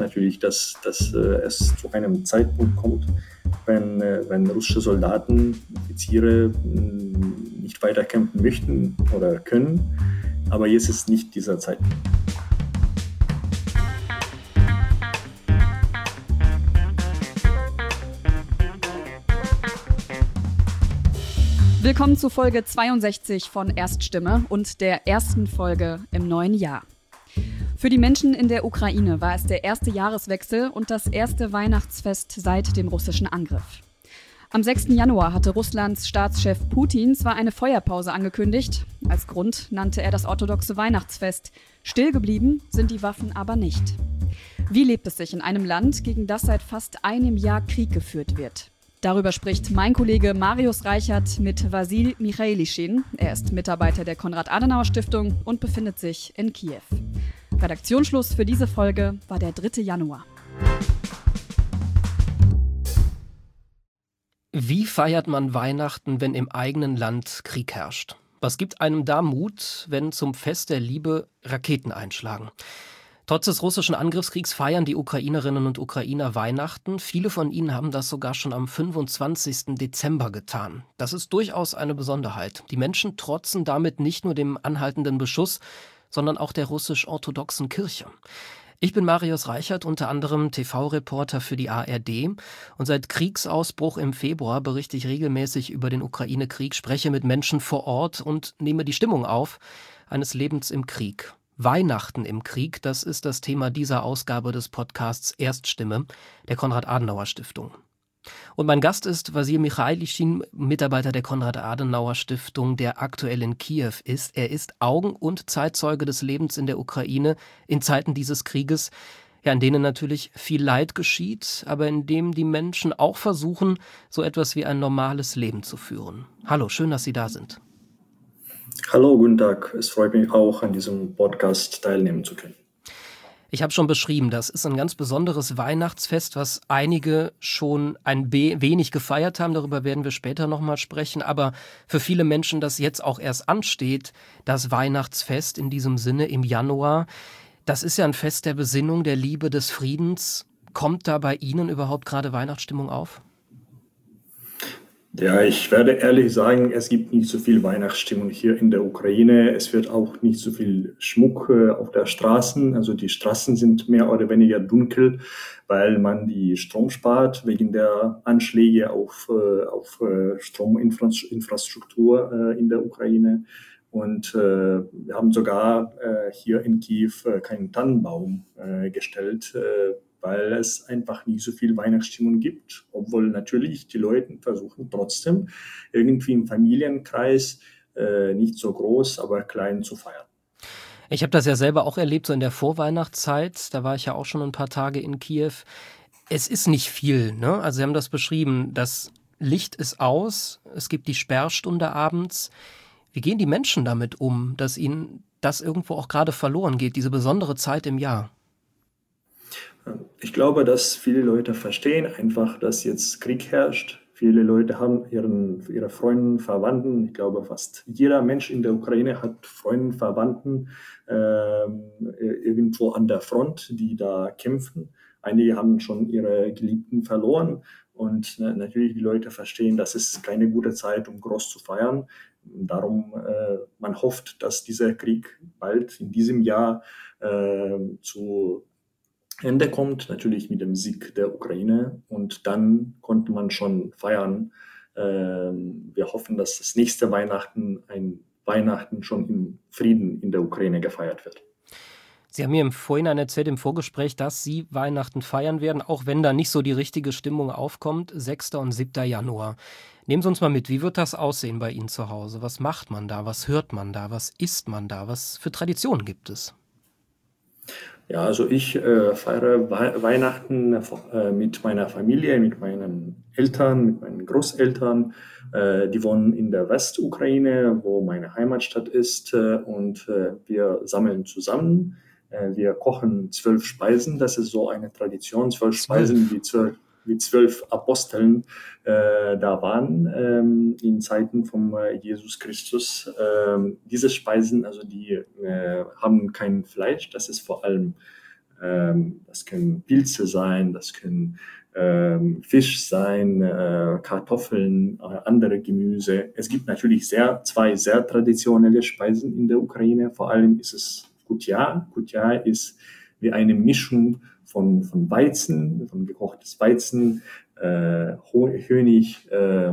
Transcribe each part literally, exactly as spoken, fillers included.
natürlich, dass, dass äh, es zu einem Zeitpunkt kommt, wenn, äh, wenn russische Soldaten, Offiziere mh, nicht weiter kämpfen möchten oder können. Aber jetzt ist nicht dieser Zeitpunkt. Willkommen zu Folge zweiundsechzig von Erststimme und der ersten Folge im neuen Jahr. Für die Menschen in der Ukraine war es der erste Jahreswechsel und das erste Weihnachtsfest seit dem russischen Angriff. Am sechsten Januar hatte Russlands Staatschef Putin zwar eine Feuerpause angekündigt, als Grund nannte er das orthodoxe Weihnachtsfest. Still geblieben sind die Waffen aber nicht. Wie lebt es sich in einem Land, gegen das seit fast einem Jahr Krieg geführt wird? Darüber spricht mein Kollege Marius Reichert mit Wasil Michailischin. Er ist Mitarbeiter der Konrad-Adenauer-Stiftung und befindet sich in Kiew. Redaktionsschluss für diese Folge war der dritte Januar. Wie feiert man Weihnachten, wenn im eigenen Land Krieg herrscht? Was gibt einem da Mut, wenn zum Fest der Liebe Raketen einschlagen? Trotz des russischen Angriffskriegs feiern die Ukrainerinnen und Ukrainer Weihnachten. Viele von ihnen haben das sogar schon am fünfundzwanzigsten Dezember getan. Das ist durchaus eine Besonderheit. Die Menschen trotzen damit nicht nur dem anhaltenden Beschuss, sondern auch der russisch-orthodoxen Kirche. Ich bin Marius Reichert, unter anderem T V-Reporter für die A R D. Und seit Kriegsausbruch im Februar berichte ich regelmäßig über den Ukraine-Krieg, spreche mit Menschen vor Ort und nehme die Stimmung auf eines Lebens im Krieg. Weihnachten im Krieg, das ist das Thema dieser Ausgabe des Podcasts Erststimme der Konrad-Adenauer-Stiftung. Und mein Gast ist Wasil Michailischin, Mitarbeiter der Konrad-Adenauer-Stiftung, der aktuell in Kiew ist. Er ist Augen- und Zeitzeuge des Lebens in der Ukraine in Zeiten dieses Krieges, ja, in denen natürlich viel Leid geschieht, aber in dem die Menschen auch versuchen, so etwas wie ein normales Leben zu führen. Hallo, schön, dass Sie da sind. Hallo, guten Tag. Es freut mich auch, an diesem Podcast teilnehmen zu können. Ich habe schon beschrieben, das ist ein ganz besonderes Weihnachtsfest, was einige schon ein wenig gefeiert haben. Darüber werden wir später nochmal sprechen. Aber für viele Menschen, das jetzt auch erst ansteht, das Weihnachtsfest in diesem Sinne im Januar, das ist ja ein Fest der Besinnung, der Liebe, des Friedens. Kommt da bei Ihnen überhaupt gerade Weihnachtsstimmung auf? Ja, ich werde ehrlich sagen, es gibt nicht so viel Weihnachtsstimmung hier in der Ukraine. Es wird auch nicht so viel Schmuck äh, auf der Straßen. Also die Straßen sind mehr oder weniger dunkel, weil man die Strom spart wegen der Anschläge auf, äh, auf äh, Strominfrastruktur äh, in der Ukraine. Und äh, wir haben sogar äh, hier in Kiew äh, keinen Tannenbaum äh, gestellt, äh, weil es einfach nicht so viel Weihnachtsstimmung gibt, obwohl natürlich die Leute versuchen trotzdem irgendwie im Familienkreis äh, nicht so groß, aber klein zu feiern. Ich habe das ja selber auch erlebt, so in der Vorweihnachtszeit, da war ich ja auch schon ein paar Tage in Kiew. Es ist nicht viel, ne? Also Sie haben das beschrieben, das Licht ist aus, es gibt die Sperrstunde abends. Wie gehen die Menschen damit um, dass ihnen das irgendwo auch gerade verloren geht, diese besondere Zeit im Jahr? Ich glaube, dass viele Leute verstehen einfach, dass jetzt Krieg herrscht. Viele Leute haben ihren, ihre Freunde, Verwandten. Ich glaube, fast jeder Mensch in der Ukraine hat Freunde, Verwandten äh, irgendwo an der Front, die da kämpfen. Einige haben schon ihre Geliebten verloren. Und äh, natürlich die Leute verstehen, dass es keine gute Zeit, um groß zu feiern. Darum, äh, man hofft, dass dieser Krieg bald in diesem Jahr äh, zu Ende kommt, natürlich mit dem Sieg der Ukraine, und dann konnte man schon feiern. Ähm, wir hoffen, dass das nächste Weihnachten ein Weihnachten schon im Frieden in der Ukraine gefeiert wird. Sie haben mir im Vorhinein erzählt, im Vorgespräch, dass Sie Weihnachten feiern werden, auch wenn da nicht so die richtige Stimmung aufkommt, sechster und siebter Januar. Nehmen Sie uns mal mit, wie wird das aussehen bei Ihnen zu Hause? Was macht man da? Was hört man da? Was isst man da? Was für Traditionen gibt es? Ja, also ich äh, feiere We- Weihnachten äh, mit meiner Familie, mit meinen Eltern, mit meinen Großeltern. Äh, die wohnen in der Westukraine, wo meine Heimatstadt ist, äh, und äh, wir sammeln zusammen. Äh, wir kochen zwölf Speisen, das ist so eine Tradition, zwölf Speisen wie zwölf, wie zwölf Aposteln äh, da waren ähm, in Zeiten von äh, Jesus Christus. Ähm, diese Speisen, also die äh, haben kein Fleisch, das ist vor allem Ähm, das können Pilze sein, das können ähm, Fisch sein, äh, Kartoffeln, äh, andere Gemüse. Es gibt natürlich sehr, zwei sehr traditionelle Speisen in der Ukraine. Vor allem ist es Kutya. Kutya ist wie eine Mischung von, von Weizen, von gekochtes Weizen, äh, Honig, äh,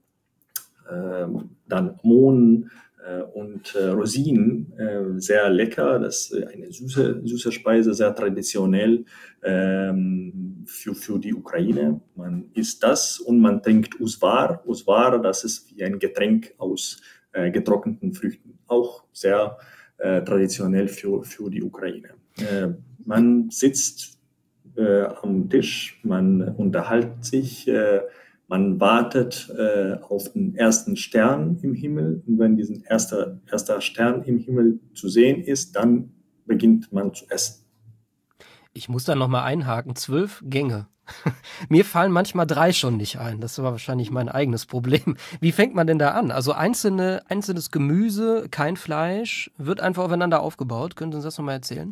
äh, dann Mohn äh, und äh, Rosinen. Äh, sehr lecker, das ist eine süße, süße Speise, sehr traditionell ähm, für, für die Ukraine. Man isst das und man trinkt Usvar. Usvar, das ist wie ein Getränk aus äh, getrockneten Früchten. Auch sehr äh, traditionell für, für die Ukraine. Äh, man sitzt äh, am Tisch, man unterhält sich, äh, man wartet äh, auf den ersten Stern im Himmel. Und wenn dieser erste, erster Stern im Himmel zu sehen ist, dann beginnt man zu essen. Ich muss da nochmal einhaken. Zwölf Gänge. Mir fallen manchmal drei schon nicht ein. Das war wahrscheinlich mein eigenes Problem. Wie fängt man denn da an? Also einzelne, einzelnes Gemüse, kein Fleisch, wird einfach aufeinander aufgebaut. Können Sie uns das nochmal erzählen?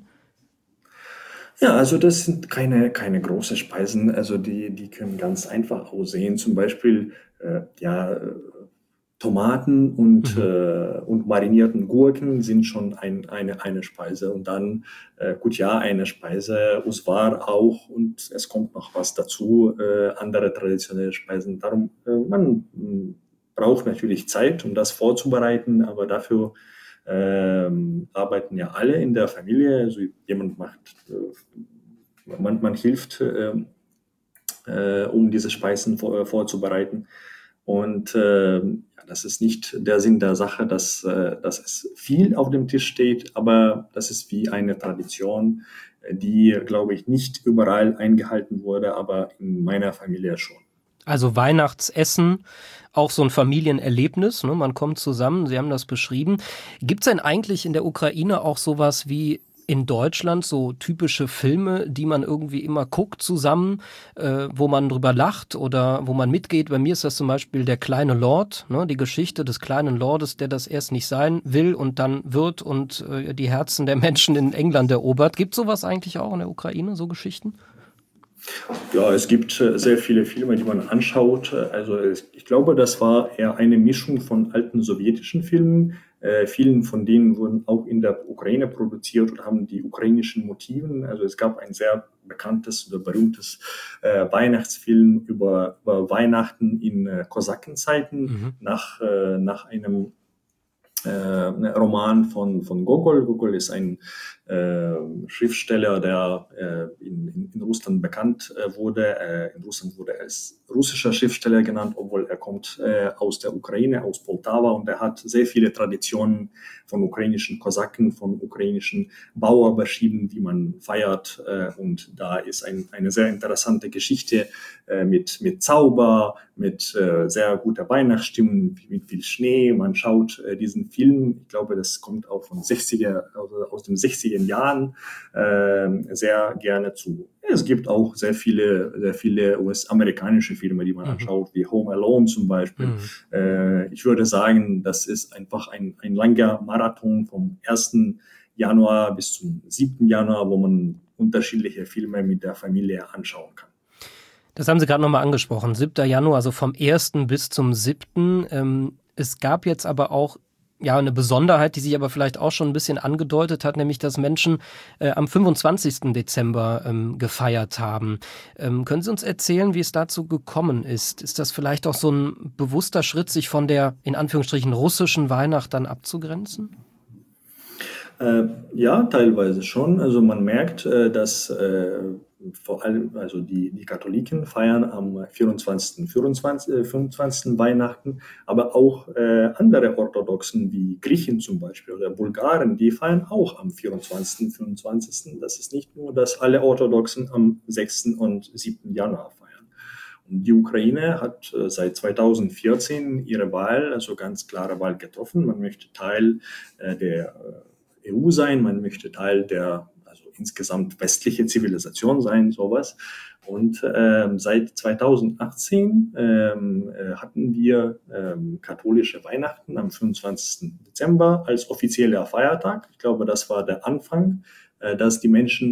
Ja, also das sind keine, keine großen Speisen. Also die, die können ganz einfach aussehen. Zum Beispiel äh, ja, äh, Tomaten und, Mhm. äh, und marinierten Gurken sind schon ein, eine, eine Speise. Und dann äh, Kutya eine Speise, Usvar auch. Und es kommt noch was dazu, äh, andere traditionelle Speisen. Darum, äh, man mh, braucht natürlich Zeit, um das vorzubereiten, aber dafür ähm, arbeiten ja alle in der Familie. Also jemand macht, äh, man, man hilft, äh, äh, um diese Speisen vor, vorzubereiten. Und äh, ja, das ist nicht der Sinn der Sache, dass, äh, dass es viel auf dem Tisch steht, aber das ist wie eine Tradition, die, glaube ich, nicht überall eingehalten wurde, aber in meiner Familie schon. Also Weihnachtsessen, auch so ein Familienerlebnis, ne? Man kommt zusammen, Sie haben das beschrieben. Gibt es denn eigentlich in der Ukraine auch sowas wie in Deutschland, so typische Filme, die man irgendwie immer guckt zusammen, äh, wo man drüber lacht oder wo man mitgeht? Bei mir ist das zum Beispiel Der kleine Lord, ne? Die Geschichte des kleinen Lordes, der das erst nicht sein will und dann wird und äh, die Herzen der Menschen in England erobert. Gibt es sowas eigentlich auch in der Ukraine, so Geschichten? Ja, es gibt äh, sehr viele Filme, die man anschaut. Also es, ich glaube, das war eher eine Mischung von alten sowjetischen Filmen. Äh, vielen von denen wurden auch in der Ukraine produziert und haben die ukrainischen Motiven. Also es gab ein sehr bekanntes oder berühmtes äh, Weihnachtsfilm über, über Weihnachten in äh, Kosakenzeiten Mhm. nach, äh, nach einem äh, Roman von, von Gogol. Gogol ist ein äh, Schriftsteller, der äh, in, in, in Russland bekannt äh, wurde. Äh, in Russland wurde er als russischer Schriftsteller genannt, obwohl er kommt äh, aus der Ukraine, aus Poltawa, und er hat sehr viele Traditionen von ukrainischen Kosaken, von ukrainischen Bauern beschrieben, wie man feiert. Äh, und da ist ein, eine sehr interessante Geschichte äh, mit, mit Zauber, mit äh, sehr guter Weihnachtsstimmung, mit viel Schnee. Man schaut äh, diesen Film, ich glaube, das kommt auch von sechziger, also aus den sechziger Jahren, äh, sehr gerne zu. Es gibt auch sehr viele, sehr viele U S-amerikanische Filme, die man Mhm. anschaut, wie Home Alone zum Beispiel. Mhm. Äh, ich würde sagen, das ist einfach ein, ein langer Marathon vom ersten Januar bis zum siebten Januar, wo man unterschiedliche Filme mit der Familie anschauen kann. Das haben Sie gerade nochmal angesprochen, siebter Januar, also vom ersten bis zum siebten Ähm, es gab jetzt aber auch ja eine Besonderheit, die sich aber vielleicht auch schon ein bisschen angedeutet hat, nämlich dass Menschen äh, am fünfundzwanzigsten Dezember ähm, gefeiert haben. Ähm, können Sie uns erzählen, wie es dazu gekommen ist? Ist das vielleicht auch so ein bewusster Schritt, sich von der in Anführungsstrichen russischen Weihnacht dann abzugrenzen? Äh, ja, teilweise schon. Also man merkt, äh, dass äh, vor allem, also die, die Katholiken feiern am vierundzwanzigsten. vierundzwanzigsten, äh, fünfundzwanzigsten Weihnachten, aber auch äh, andere Orthodoxen wie Griechen zum Beispiel oder Bulgaren, die feiern auch am vierundzwanzigsten, fünfundzwanzigsten. Das ist nicht nur, dass alle Orthodoxen am sechsten und siebten Januar feiern. Und die Ukraine hat äh, seit zweitausendvierzehn ihre Wahl, also ganz klare Wahl getroffen. Man möchte Teil äh, der äh, E U sein, man möchte Teil der, also insgesamt westliche Zivilisation sein, sowas. Und ähm, seit zweitausendachtzehn ähm, äh, hatten wir ähm, katholische Weihnachten am fünfundzwanzigsten Dezember als offizieller Feiertag. Ich glaube, das war der Anfang, äh, dass die Menschen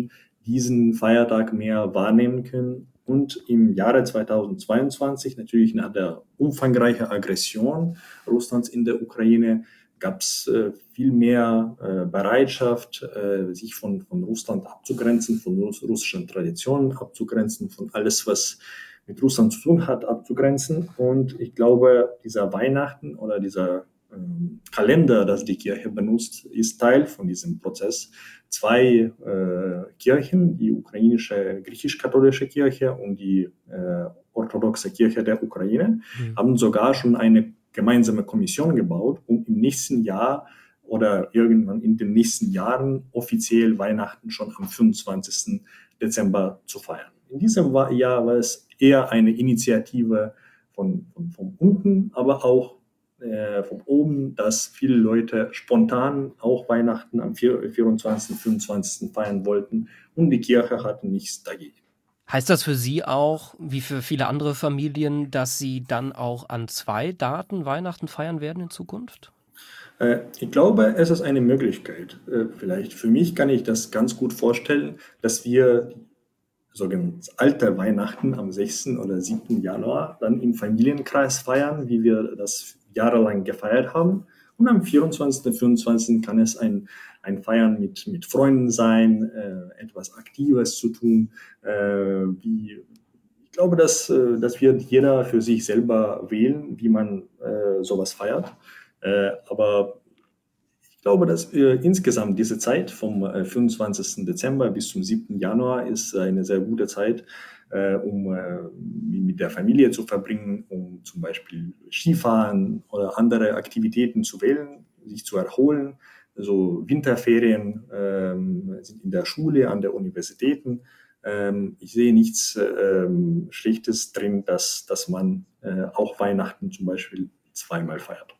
diesen Feiertag mehr wahrnehmen können. Und im Jahre zweitausendzweiundzwanzig, natürlich nach der umfangreichen Aggression Russlands in der Ukraine, gab es äh, viel mehr äh, Bereitschaft, äh, sich von, von Russland abzugrenzen, von russ- russischen Traditionen abzugrenzen, von alles, was mit Russland zu tun hat, abzugrenzen. Und ich glaube, dieser Weihnachten oder dieser ähm, Kalender, das die Kirche benutzt, ist Teil von diesem Prozess. Zwei äh, Kirchen, die ukrainische griechisch-katholische Kirche und die äh, orthodoxe Kirche der Ukraine, mhm. haben sogar schon eine gemeinsame Kommission gebaut, um im nächsten Jahr oder irgendwann in den nächsten Jahren offiziell Weihnachten schon am fünfundzwanzigsten Dezember zu feiern. In diesem Jahr war es eher eine Initiative von, von, von unten, aber auch äh, von oben, dass viele Leute spontan auch Weihnachten am vierundzwanzigsten, fünfundzwanzigsten feiern wollten und die Kirche hatte nichts dagegen. Heißt das für Sie auch, wie für viele andere Familien, dass Sie dann auch an zwei Daten Weihnachten feiern werden in Zukunft? Äh, ich glaube, es ist eine Möglichkeit. Äh, vielleicht für mich kann ich das ganz gut vorstellen, dass wir sogenanntes alte Weihnachten am sechsten oder siebten Januar dann im Familienkreis feiern, wie wir das jahrelang gefeiert haben. Und am vierundzwanzigsten, fünfundzwanzigsten kann es ein, ein Feiern mit, mit Freunden sein, äh, etwas Aktives zu tun. Äh, wie, ich glaube, dass, äh, das wird jeder für sich selber wählen, wie man äh, sowas feiert. Äh, aber ich glaube, dass äh, insgesamt diese Zeit vom äh, fünfundzwanzigsten Dezember bis zum siebten Januar ist eine sehr gute Zeit, äh, um äh, mit der Familie zu verbringen, um zum Beispiel Skifahren oder andere Aktivitäten zu wählen, sich zu erholen. Also Winterferien ähm, sind in der Schule, an der Universitäten. Ähm, ich sehe nichts äh, Schlechtes drin, dass, dass man äh, auch Weihnachten zum Beispiel zweimal feiert.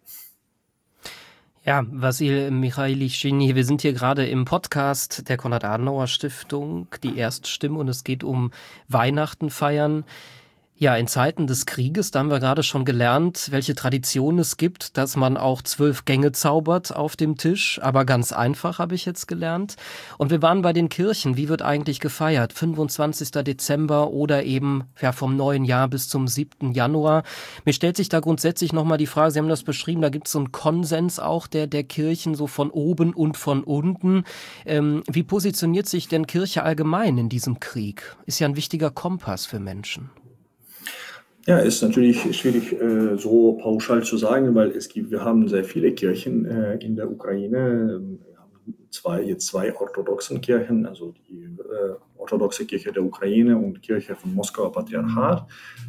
Ja, Wassil Michailischini, wir sind hier gerade im Podcast der Konrad-Adenauer-Stiftung, die Erststimme, und es geht um Weihnachten feiern. Ja, in Zeiten des Krieges, da haben wir gerade schon gelernt, welche Tradition es gibt, dass man auch zwölf Gänge zaubert auf dem Tisch, aber ganz einfach, habe ich jetzt gelernt. Und wir waren bei den Kirchen. Wie wird eigentlich gefeiert? fünfundzwanzigsten Dezember oder eben ja, vom neuen Jahr bis zum siebten Januar. Mir stellt sich da grundsätzlich nochmal die Frage, Sie haben das beschrieben, da gibt es so einen Konsens auch der, der Kirchen, so von oben und von unten. Ähm, wie positioniert sich denn Kirche allgemein in diesem Krieg? Ist ja ein wichtiger Kompass für Menschen. Ja, ist natürlich schwierig äh, so pauschal zu sagen, weil es gibt, wir haben sehr viele Kirchen äh, in der Ukraine. Wir haben zwei, jetzt zwei orthodoxen Kirchen, also die äh, orthodoxe Kirche der Ukraine und Kirche von Moskauer Patriarchat.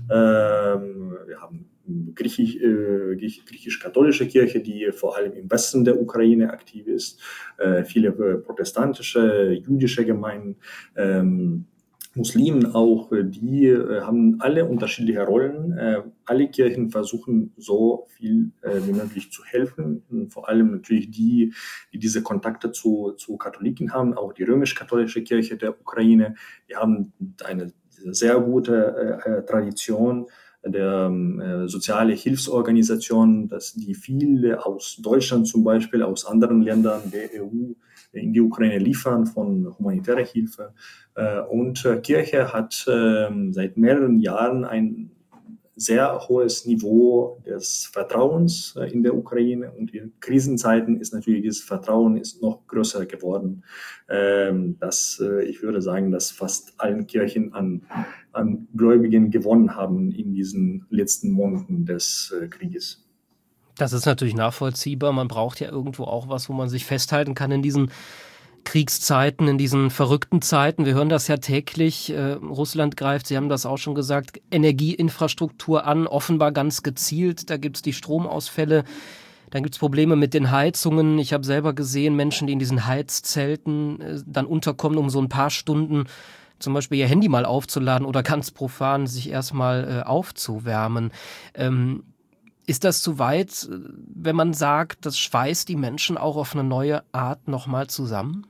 Ähm, wir haben Griechisch, äh, griechisch-katholische Kirche, die vor allem im Westen der Ukraine aktiv ist, äh, viele äh, protestantische, jüdische Gemeinden. Ähm, Muslimen auch, die äh, haben alle unterschiedliche Rollen. Äh, alle Kirchen versuchen so viel äh, wie möglich zu helfen. Und vor allem natürlich die, die diese Kontakte zu, zu Katholiken haben, auch die römisch-katholische Kirche der Ukraine. Die haben eine sehr gute äh, Tradition der äh, soziale Hilfsorganisationen, dass die viele aus Deutschland zum Beispiel, aus anderen Ländern der E U in die Ukraine liefern von humanitärer Hilfe. Äh, und äh, Kirche hat äh, seit mehreren Jahren ein sehr hohes Niveau des Vertrauens äh, in der Ukraine, und in Krisenzeiten ist natürlich dieses Vertrauen ist noch größer geworden. Ähm, dass, äh, ich würde sagen, dass fast allen Kirchen an, an Gläubigen gewonnen haben in diesen letzten Monaten des äh, Krieges. Das ist natürlich nachvollziehbar. Man braucht ja irgendwo auch was, wo man sich festhalten kann in diesen Kriegszeiten, in diesen verrückten Zeiten. Wir hören das ja täglich. Äh, Russland greift, Sie haben das auch schon gesagt, Energieinfrastruktur an, offenbar ganz gezielt. Da gibt es die Stromausfälle. Dann gibt es Probleme mit den Heizungen. Ich habe selber gesehen, Menschen, die in diesen Heizzelten äh, dann unterkommen, um so ein paar Stunden zum Beispiel ihr Handy mal aufzuladen oder ganz profan sich erstmal äh, aufzuwärmen. Ähm, Ist das zu weit, wenn man sagt, das schweißt die Menschen auch auf eine neue Art nochmal zusammen?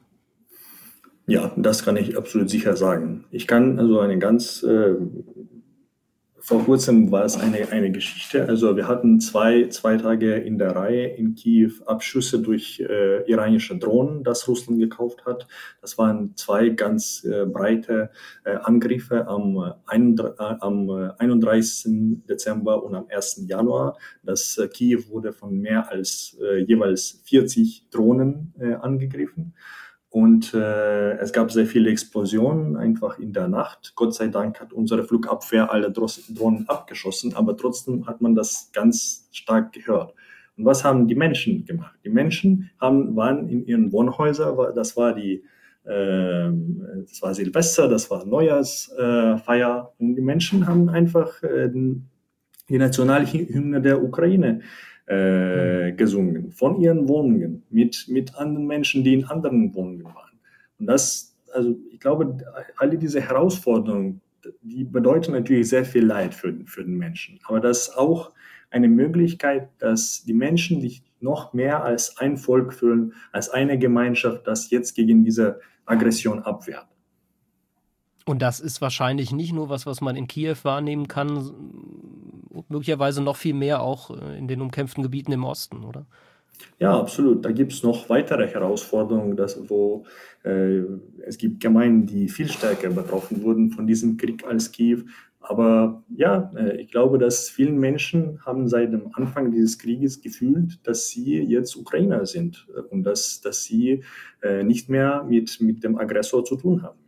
Ja, das kann ich absolut sicher sagen. Ich kann also eine ganz äh, vor kurzem war es eine, eine Geschichte. Also wir hatten zwei, zwei Tage in der Reihe in Kiew Abschüsse durch äh, iranische Drohnen, das Russland gekauft hat. Das waren zwei ganz äh, breite äh, Angriffe am, äh, am einunddreißigsten Dezember und am ersten Januar. Das äh, Kiew wurde von mehr als äh, jeweils vierzig Drohnen äh, angegriffen. Und äh, es gab sehr viele Explosionen einfach in der Nacht. Gott sei Dank hat unsere Flugabwehr alle Drohnen abgeschossen, aber trotzdem hat man das ganz stark gehört. Und was haben die Menschen gemacht? Die Menschen haben, waren in ihren Wohnhäusern, das war die, äh, das war Silvester, das war Neujahrsfeier, äh, und die Menschen haben einfach äh, die Nationalhymne der Ukraine Äh, gesungen, von ihren Wohnungen, mit, mit anderen Menschen, die in anderen Wohnungen waren. Und das, also ich glaube, alle diese Herausforderungen, die bedeuten natürlich sehr viel Leid für, für den Menschen. Aber das ist auch eine Möglichkeit, dass die Menschen sich noch mehr als ein Volk fühlen, als eine Gemeinschaft, das jetzt gegen diese Aggression abwehrt. Und das ist wahrscheinlich nicht nur was, was man in Kiew wahrnehmen kann, möglicherweise noch viel mehr auch in den umkämpften Gebieten im Osten, oder? Ja, absolut. Da gibt es noch weitere Herausforderungen, dass, wo äh, es gibt Gemeinden, die viel stärker betroffen wurden von diesem Krieg als Kiew. Aber ja, äh, ich glaube, dass viele Menschen haben seit dem Anfang dieses Krieges gefühlt, dass sie jetzt Ukrainer sind und dass, dass sie äh, nicht mehr mit, mit dem Aggressor zu tun haben.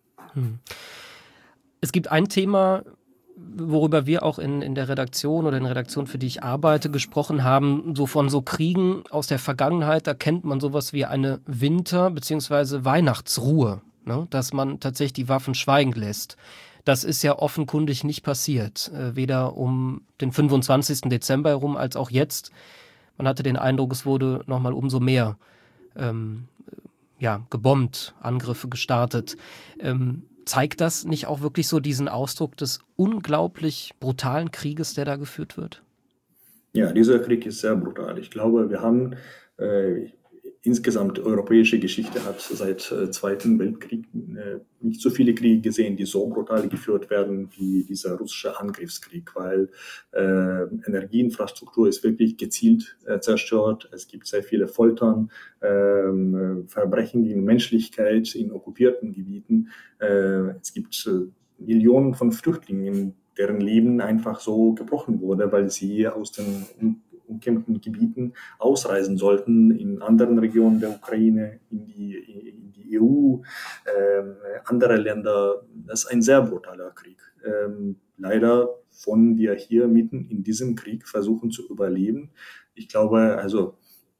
Es gibt ein Thema, worüber wir auch in, in der Redaktion oder in der Redaktion, für die ich arbeite, gesprochen haben, so von so Kriegen aus der Vergangenheit, da kennt man sowas wie eine Winter- bzw. Weihnachtsruhe, ne? Dass man tatsächlich die Waffen schweigen lässt. Das ist ja offenkundig nicht passiert, äh, weder um den fünfundzwanzigsten Dezember herum als auch jetzt. Man hatte den Eindruck, es wurde nochmal umso mehr ähm, ja, gebombt, Angriffe gestartet. Ähm, zeigt das nicht auch wirklich so diesen Ausdruck des unglaublich brutalen Krieges, der da geführt wird? Ja, dieser Krieg ist sehr brutal. Ich glaube, wir haben äh, insgesamt europäische Geschichte hat seit äh, Zweiten Weltkrieg äh, nicht so viele Kriege gesehen, die so brutal geführt werden wie dieser russische Angriffskrieg, weil äh, Energieinfrastruktur ist wirklich gezielt äh, zerstört. Es gibt sehr viele Foltern, äh, Verbrechen gegen Menschlichkeit in okkupierten Gebieten. Äh, es gibt äh, Millionen von Flüchtlingen, deren Leben einfach so gebrochen wurde, weil sie aus den umkämpften Gebieten ausreisen sollten in anderen Regionen der Ukraine, in die, in die E U, äh, andere Länder. Das ist ein sehr brutaler Krieg. Ähm, leider wollen wir hier mitten in diesem Krieg versuchen zu überleben. Ich glaube, also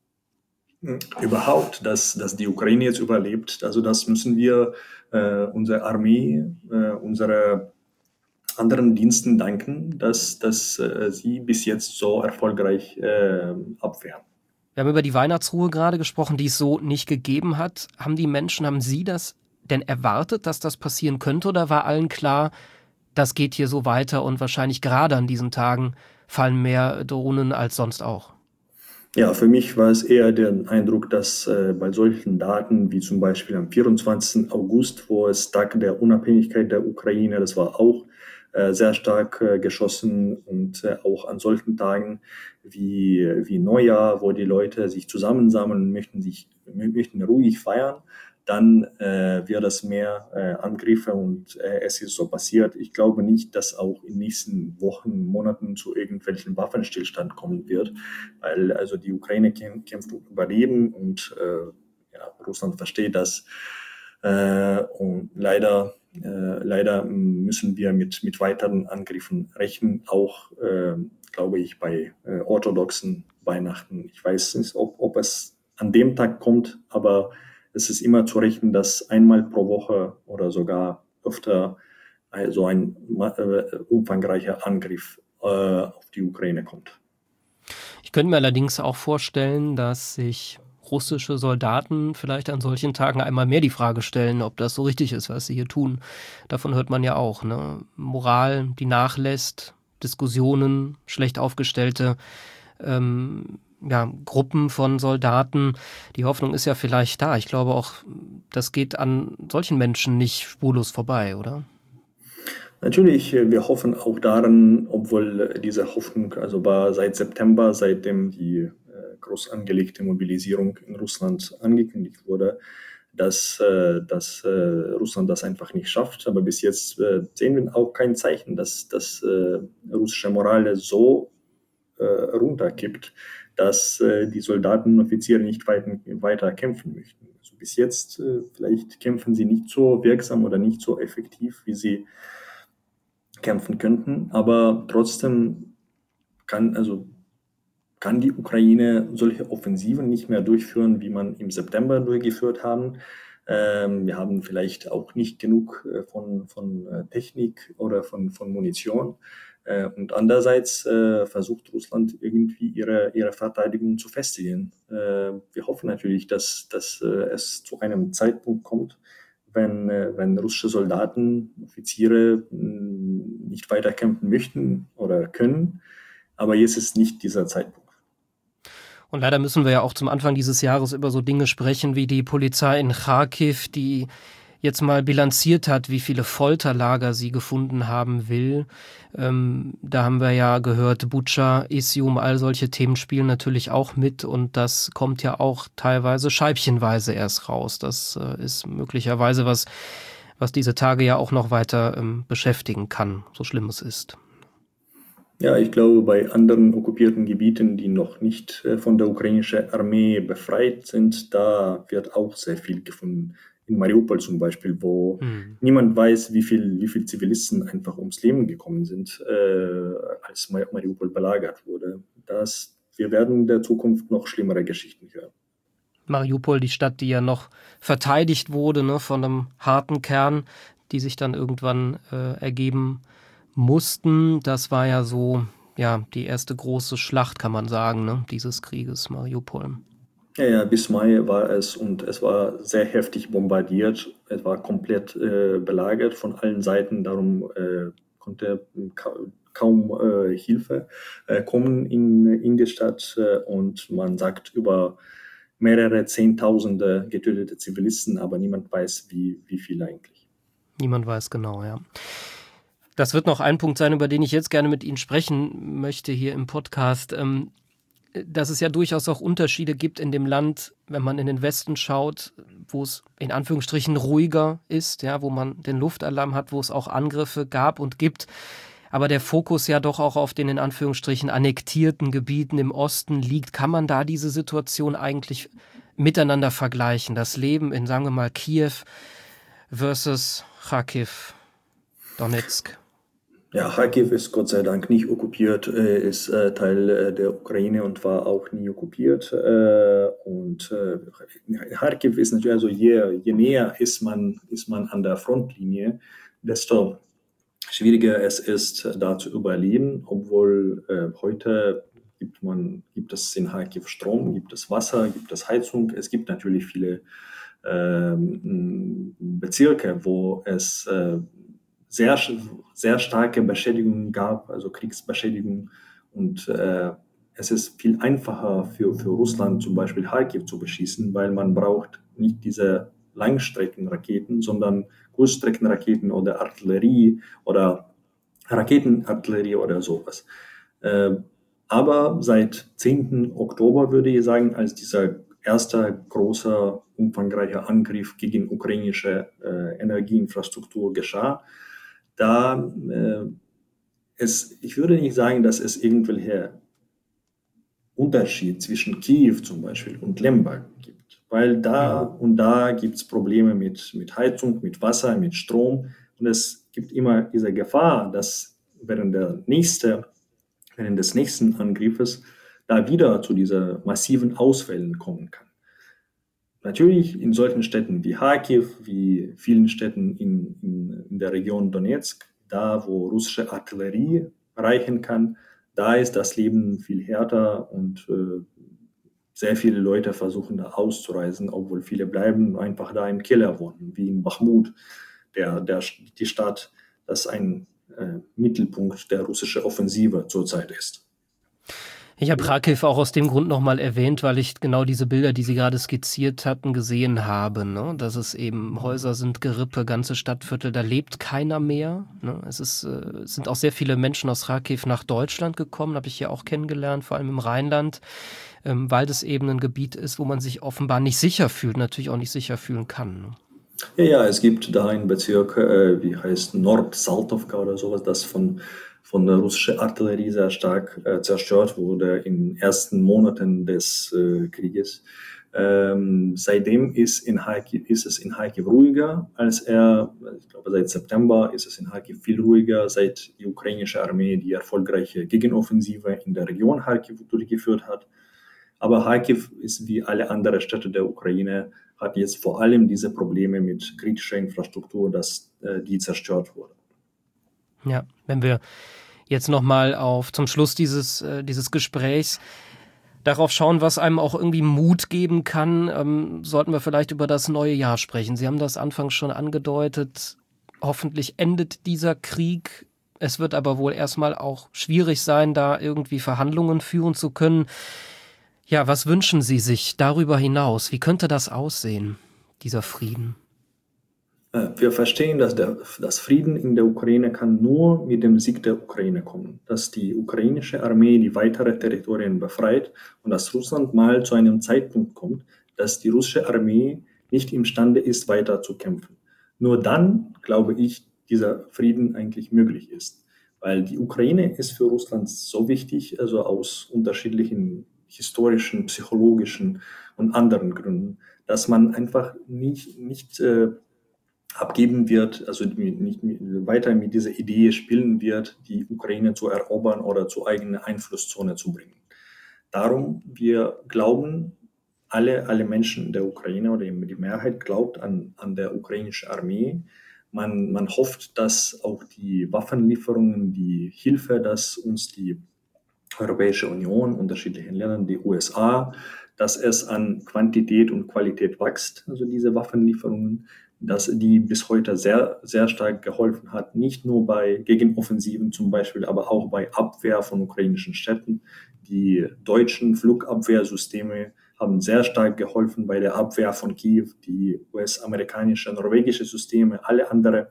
überhaupt, dass, dass die Ukraine jetzt überlebt, also das müssen wir äh, unsere Armee, äh, unsere anderen Diensten danken, dass, dass äh, sie bis jetzt so erfolgreich äh, abwehren. Wir haben über die Weihnachtsruhe gerade gesprochen, die es so nicht gegeben hat. Haben die Menschen, haben Sie das denn erwartet, dass das passieren könnte, oder war allen klar, das geht hier so weiter und wahrscheinlich gerade an diesen Tagen fallen mehr Drohnen als sonst auch? Ja, für mich war es eher der Eindruck, dass äh, bei solchen Daten wie zum Beispiel am vierundzwanzigsten August, wo es Tag der Unabhängigkeit der Ukraine, das war auch äh, sehr stark äh, geschossen, und äh, auch an solchen Tagen wie, wie Neujahr, wo die Leute sich zusammensammeln und möchten, sich, möchten ruhig feiern, dann äh, wird es mehr äh, Angriffe, und äh, es ist so passiert. Ich glaube nicht, dass auch in den nächsten Wochen, Monaten zu irgendwelchen Waffenstillstand kommen wird, weil also die Ukraine kämpft, kämpft um Überleben, und äh, ja, Russland versteht das. Äh, und leider, äh, leider müssen wir mit, mit weiteren Angriffen rechnen, auch, äh, glaube ich, bei äh, orthodoxen Weihnachten. Ich weiß nicht, ob, ob es an dem Tag kommt, aber es ist immer zu rechnen, dass einmal pro Woche oder sogar öfter so ein äh, umfangreicher Angriff äh, auf die Ukraine kommt. Ich könnte mir allerdings auch vorstellen, dass sich russische Soldaten vielleicht an solchen Tagen einmal mehr die Frage stellen, ob das so richtig ist, was sie hier tun. Davon hört man ja auch, ne? Moral, die nachlässt, Diskussionen, schlecht aufgestellte ähm, ja, Gruppen von Soldaten. Die Hoffnung ist ja vielleicht da. Ich glaube auch, das geht an solchen Menschen nicht spurlos vorbei, oder? Natürlich, äh, wir hoffen auch daran, obwohl äh, diese Hoffnung, also war seit September, seitdem die äh, groß angelegte Mobilisierung in Russland angekündigt wurde, dass, äh, dass äh, Russland das einfach nicht schafft. Aber bis jetzt äh, sehen wir auch kein Zeichen, dass, dass äh, russische Moral so äh, runterkippt, dass äh, die Soldaten und Offiziere nicht weiter, weiter kämpfen möchten. Also bis jetzt äh, vielleicht kämpfen sie nicht so wirksam oder nicht so effektiv, wie sie kämpfen könnten, aber trotzdem kann, also kann die Ukraine solche Offensiven nicht mehr durchführen, wie man im September durchgeführt haben. Ähm, wir haben vielleicht auch nicht genug äh, von, von äh, Technik oder von, von Munition. Äh, und andererseits äh, versucht Russland irgendwie ihre, ihre Verteidigung zu festigen. Äh, wir hoffen natürlich, dass, dass äh, es zu einem Zeitpunkt kommt, wenn, äh, wenn russische Soldaten, Offiziere mh, nicht weiter kämpfen möchten oder können. Aber jetzt ist nicht dieser Zeitpunkt. Und leider müssen wir ja auch zum Anfang dieses Jahres über so Dinge sprechen wie die Polizei in Charkiw, die jetzt mal bilanziert hat, wie viele Folterlager sie gefunden haben will. Ähm, da haben wir ja gehört, Butscha, Isium, all solche Themen spielen natürlich auch mit und das kommt ja auch teilweise scheibchenweise erst raus. Das äh, ist möglicherweise was, was diese Tage ja auch noch weiter ähm, beschäftigen kann, so schlimm es ist. Ja, ich glaube, bei anderen okkupierten Gebieten, die noch nicht äh, von der ukrainischen Armee befreit sind, da wird auch sehr viel gefunden. In Mariupol zum Beispiel, wo hm. niemand weiß, wie viel, wie viel Zivilisten einfach ums Leben gekommen sind, äh, als Mariupol belagert wurde. Das, wir werden in der Zukunft noch schlimmere Geschichten hören. Mariupol, die Stadt, die ja noch verteidigt wurde, ne, von einem harten Kern, die sich dann irgendwann äh, ergeben mussten. Das war ja so, ja, die erste große Schlacht, kann man sagen, ne, dieses Krieges, Mariupol. Ja, ja, bis Mai war es und es war sehr heftig bombardiert. Es war komplett äh, belagert von allen Seiten. Darum äh, konnte ka- kaum äh, Hilfe äh, kommen in, in die Stadt. Äh, und man sagt über mehrere Zehntausende getötete Zivilisten, aber niemand weiß, wie, wie viele eigentlich. Niemand weiß genau, ja. Das wird noch ein Punkt sein, über den ich jetzt gerne mit Ihnen sprechen möchte hier im Podcast. Ähm, dass es ja durchaus auch Unterschiede gibt in dem Land, wenn man in den Westen schaut, wo es in Anführungsstrichen ruhiger ist, ja, wo man den Luftalarm hat, wo es auch Angriffe gab und gibt. Aber der Fokus ja doch auch auf den in Anführungsstrichen annektierten Gebieten im Osten liegt. Kann man da diese Situation eigentlich miteinander vergleichen? Das Leben in, sagen wir mal, Kiew versus Charkiw, Donetsk. Ja, Charkiw ist Gott sei Dank nicht okkupiert, äh, ist äh, Teil äh, der Ukraine und war auch nie okkupiert. Äh, und äh, Charkiw ist natürlich, also je, je näher ist man, ist man an der Frontlinie, desto schwieriger es ist, da zu überleben, obwohl äh, heute gibt man, gibt es in Charkiw Strom, gibt es Wasser, gibt es Heizung. Es gibt natürlich viele äh, Bezirke, wo es äh, sehr, sehr starke Beschädigungen gab, also Kriegsbeschädigungen. Und äh, es ist viel einfacher für, für Russland zum Beispiel Charkiw zu beschießen, weil man braucht nicht diese Langstreckenraketen, sondern Kurzstreckenraketen oder Artillerie oder Raketenartillerie oder sowas. Äh, aber seit zehnten Oktober würde ich sagen, als dieser erste große, umfangreiche Angriff gegen ukrainische äh, Energieinfrastruktur geschah, da äh, es, ich würde nicht sagen, dass es irgendwelche Unterschied zwischen Kiew zum Beispiel und Lemberg gibt, weil da und da gibt es Probleme mit, mit Heizung, mit Wasser, mit Strom und es gibt immer diese Gefahr, dass während, der nächste, während des nächsten Angriffes da wieder zu diesen massiven Ausfällen kommen kann. Natürlich in solchen Städten wie Charkiw, wie vielen Städten in, in, in der Region Donetsk, da wo russische Artillerie reichen kann, da ist das Leben viel härter und äh, sehr viele Leute versuchen da auszureisen, obwohl viele bleiben einfach da im Keller wohnen, wie in Bachmut, der, der, die Stadt, das ein äh, Mittelpunkt der russischen Offensive zurzeit ist. Ich habe Kharkiv auch aus dem Grund nochmal erwähnt, weil ich genau diese Bilder, die Sie gerade skizziert hatten, gesehen habe. Ne? Dass es eben Häuser sind, Gerippe, ganze Stadtviertel, da lebt keiner mehr. Ne? Es ist, äh, es sind auch sehr viele Menschen aus Kharkiv nach Deutschland gekommen, habe ich hier auch kennengelernt, vor allem im Rheinland, ähm, weil das eben ein Gebiet ist, wo man sich offenbar nicht sicher fühlt, natürlich auch nicht sicher fühlen kann. Ne? Ja, ja, es gibt da einen Bezirk, äh, wie heißt Nord-Saltovka oder sowas, das von, von der russischen Artillerie sehr stark äh, zerstört wurde in den ersten Monaten des äh, Krieges. Ähm, seitdem ist, in Kharkiv, ist es in Kharkiv ruhiger, als er, ich glaube seit September ist es in Kharkiv viel ruhiger, seit die ukrainische Armee die erfolgreiche Gegenoffensive in der Region Kharkiv durchgeführt hat. Aber Kharkiv ist wie alle anderen Städte der Ukraine, hat jetzt vor allem diese Probleme mit kritischer Infrastruktur, dass äh, die zerstört wurde. Ja, wenn wir jetzt nochmal auf zum Schluss dieses, äh, dieses Gesprächs darauf schauen, was einem auch irgendwie Mut geben kann, ähm, sollten wir vielleicht über das neue Jahr sprechen. Sie haben das anfangs schon angedeutet. Hoffentlich endet dieser Krieg. Es wird aber wohl erstmal auch schwierig sein, da irgendwie Verhandlungen führen zu können. Ja, was wünschen Sie sich darüber hinaus? Wie könnte das aussehen, dieser Frieden? Wir verstehen, dass der dass Frieden in der Ukraine kann nur mit dem Sieg der Ukraine kommen, dass die ukrainische Armee die weiteren Territorien befreit und dass Russland mal zu einem Zeitpunkt kommt, dass die russische Armee nicht imstande ist, weiter zu kämpfen. Nur dann, glaube ich, dieser Frieden eigentlich möglich ist, weil die Ukraine ist für Russland so wichtig, also aus unterschiedlichen historischen, psychologischen und anderen Gründen, dass man einfach nicht, nicht äh, abgeben wird, also nicht weiter mit dieser Idee spielen wird, die Ukraine zu erobern oder zur eigenen Einflusszone zu bringen. Darum, wir glauben, alle, alle Menschen der Ukraine oder die Mehrheit glaubt an, an der ukrainischen Armee. Man, man hofft, dass auch die Waffenlieferungen, die Hilfe, dass uns die Europäische Union, unterschiedlichen Ländern, die U S A, dass es an Quantität und Qualität wächst, also diese Waffenlieferungen, dass die bis heute sehr, sehr stark geholfen hat, nicht nur bei Gegenoffensiven zum Beispiel, aber auch bei Abwehr von ukrainischen Städten. Die deutschen Flugabwehrsysteme haben sehr stark geholfen bei der Abwehr von Kiew, die U S-amerikanische, norwegische Systeme, alle andere.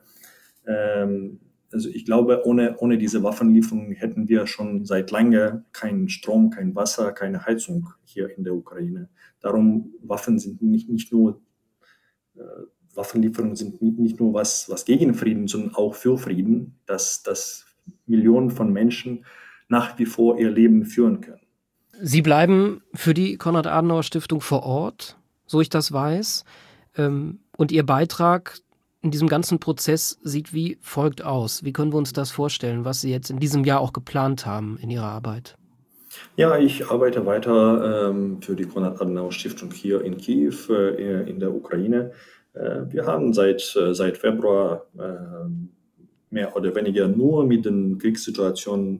Ähm, also ich glaube, ohne, ohne diese Waffenlieferungen hätten wir schon seit lange keinen Strom, kein Wasser, keine Heizung hier in der Ukraine. Darum, Waffen sind nicht, nicht nur äh, Waffenlieferungen sind nicht nur was, was gegen Frieden, sondern auch für Frieden, dass, dass Millionen von Menschen nach wie vor ihr Leben führen können. Sie bleiben für die Konrad-Adenauer-Stiftung vor Ort, so ich das weiß. Und Ihr Beitrag in diesem ganzen Prozess sieht wie folgt aus. Wie können wir uns das vorstellen, was Sie jetzt in diesem Jahr auch geplant haben in Ihrer Arbeit? Ja, ich arbeite weiter ähm, für die Konrad-Adenauer-Stiftung hier in Kiew, äh, in der Ukraine. Äh, wir haben seit, äh, seit Februar äh, mehr oder weniger nur mit den Kriegssituationen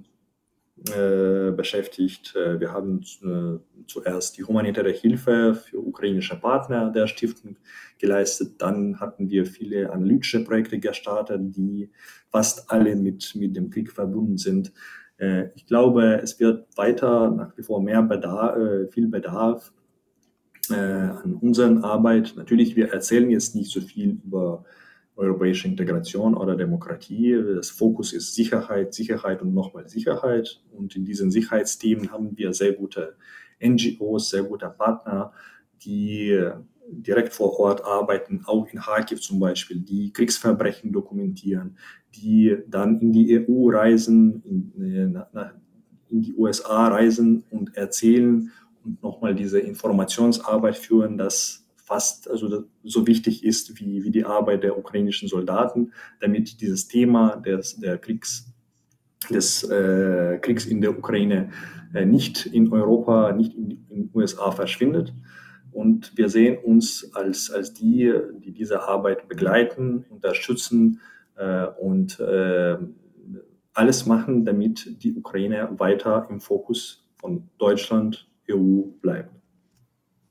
äh, beschäftigt. Äh, wir haben äh, zuerst die humanitäre Hilfe für ukrainische Partner der Stiftung geleistet. Dann hatten wir viele analytische Projekte gestartet, die fast alle mit, mit dem Krieg verbunden sind. Äh, ich glaube, es wird weiter nach wie vor mehr Bedarf, äh, viel Bedarf äh, an unseren Arbeit. Natürlich, wir erzählen jetzt nicht so viel über europäische Integration oder Demokratie. Das Fokus ist Sicherheit, Sicherheit und nochmal Sicherheit. Und in diesen Sicherheitsthemen haben wir sehr gute N G Os, sehr gute Partner, die direkt vor Ort arbeiten, auch in Kharkiv zum Beispiel, die Kriegsverbrechen dokumentieren, die dann in die E U reisen, in, in die U S A reisen und erzählen und nochmal diese Informationsarbeit führen, dass fast also so wichtig ist wie, wie die Arbeit der ukrainischen Soldaten, damit dieses Thema des, der Kriegs, des äh, Kriegs in der Ukraine äh, nicht in Europa, nicht in den U S A verschwindet. Und wir sehen uns als, als die, die diese Arbeit begleiten, unterstützen äh, und äh, alles machen, damit die Ukraine weiter im Fokus von Deutschland, E U bleibt.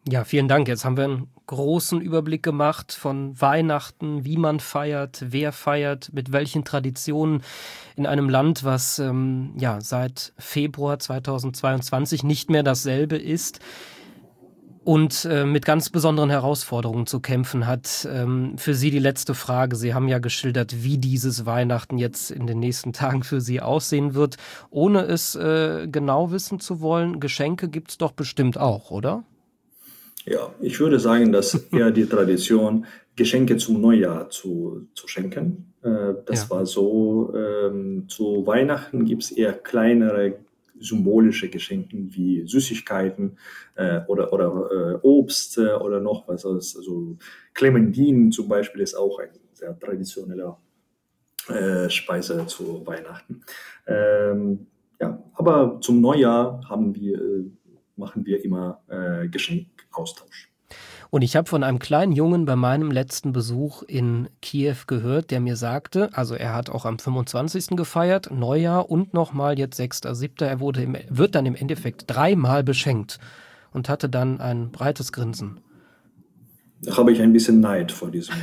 Ja, vielen Dank. Jetzt haben wir einen großen Überblick gemacht von Weihnachten, wie man feiert, wer feiert, mit welchen Traditionen in einem Land, was ähm, ja seit Februar zweitausendzweiundzwanzig nicht mehr dasselbe ist und äh, mit ganz besonderen Herausforderungen zu kämpfen hat. Ähm, für Sie die letzte Frage. Sie haben ja geschildert, wie dieses Weihnachten jetzt in den nächsten Tagen für Sie aussehen wird. Ohne es äh, genau wissen zu wollen, Geschenke gibt es doch bestimmt auch, oder? Ja, ich würde sagen, dass eher die Tradition, Geschenke zum Neujahr zu, zu schenken. Äh, das Ja. war so, ähm, zu Weihnachten gibt es eher kleinere symbolische Geschenke wie Süßigkeiten äh, oder, oder äh, Obst äh, oder noch was. Also Clementinen zum Beispiel ist auch ein sehr traditioneller äh, Speise zu Weihnachten. Ähm, ja, aber zum Neujahr haben wir, äh, machen wir immer äh, Geschenkaustausch. Und ich habe von einem kleinen Jungen bei meinem letzten Besuch in Kiew gehört, der mir sagte, also er hat auch am fünfundzwanzigsten gefeiert, Neujahr und nochmal jetzt sechster siebter Er wurde im, wird dann im Endeffekt dreimal beschenkt und hatte dann ein breites Grinsen. Da habe ich ein bisschen Neid vor diesem.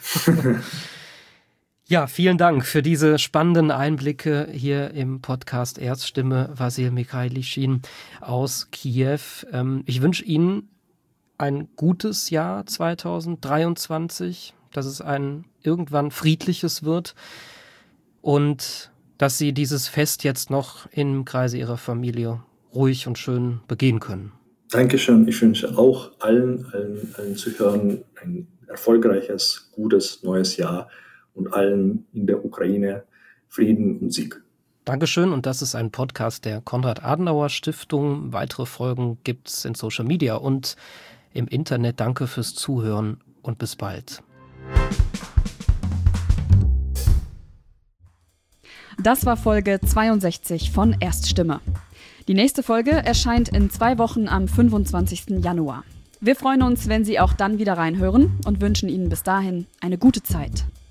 Ja, vielen Dank für diese spannenden Einblicke hier im Podcast Erststimme, Wasil Mikhailyschin aus Kiew. Ich wünsche Ihnen ein gutes Jahr zweitausenddreiundzwanzig, dass es ein irgendwann friedliches wird und dass Sie dieses Fest jetzt noch im Kreise Ihrer Familie ruhig und schön begehen können. Dankeschön. Ich wünsche auch allen, allen, allen Zuhörern ein erfolgreiches, gutes neues Jahr und allen in der Ukraine Frieden und Sieg. Dankeschön, und das ist ein Podcast der Konrad-Adenauer-Stiftung. Weitere Folgen gibt es in Social Media und im Internet. Danke fürs Zuhören und bis bald. Das war Folge zweiundsechzig von Erststimme. Die nächste Folge erscheint in zwei Wochen am fünfundzwanzigsten Januar. Wir freuen uns, wenn Sie auch dann wieder reinhören und wünschen Ihnen bis dahin eine gute Zeit.